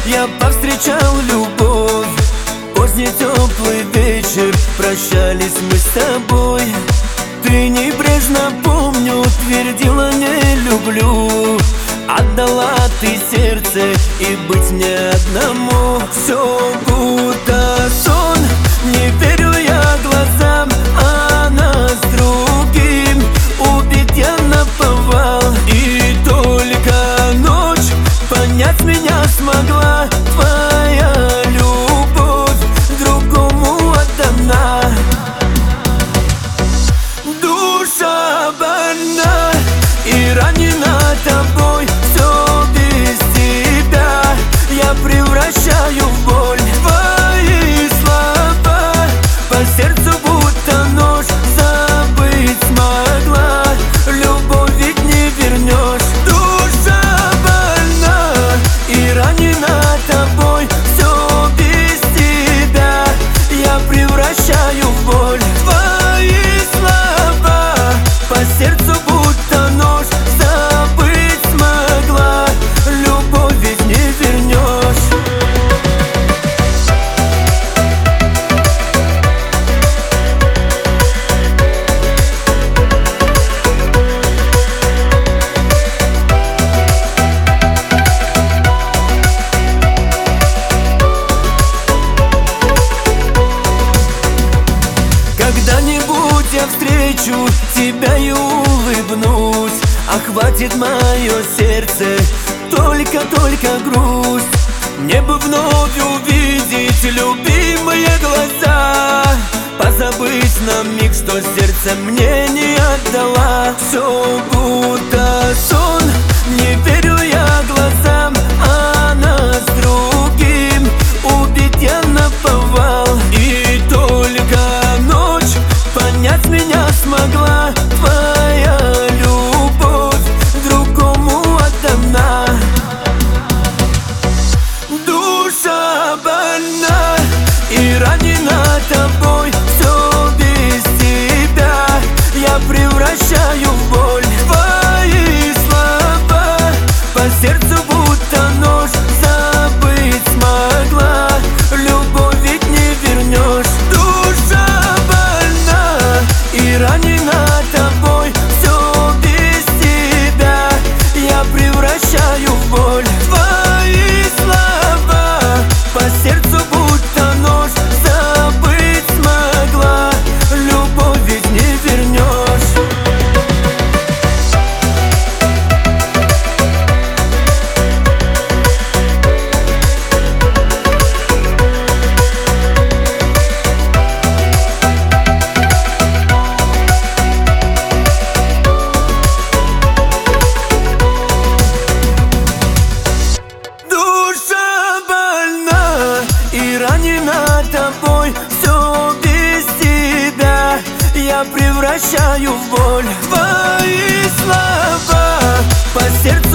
я повстречал любовь. Поздний теплый вечер, прощались мы с тобой. Ты небрежно, помню, твердила: не люблю. Отдала ты сердце, и быть мне одному все будто сон. Не верю я глазам, она с другим. Убит я наповал, и только ночь понять меня смогла. Твоя любовь другому отдана. Душа больна и ранена тобой. Все без тебя я превращаю в боль. Твои слова по сердцу будто нож. Забыть смогла, любовь ведь не вернешь. Душа больна и ранена тобой. Все без тебя я превращаю в боль. Твои слова по сердцу будто нож. Забыть смогла, любовь ведь не вернешь. Когда-нибудь я встречу тебя и улыбнусь. Охватит мое сердце только грусть. Мне бы вновь увидеть любимые глаза, позабыть на миг, что сердце мне не отдала. Все будто сон, не верю я глазам, она с другим. Убит я наповал, и только ночь понять меня смогла. Твоя любовь другому отдана. Душа больна и ранена тобой. Все без тебя я превращаю в боль. Твои слова по сердцу будто нож. Забыть смогла, любовь ведь не вернешь. Душа больна и ранена тобой. Все без тебя я превращаю в боль. Твои слова по сердцу будто нож. Забыть смогла, любовь ведь не вернешь. Душа больна и ранена тобой. Все без тебя я превращаю в боль. Твои слова по сердцу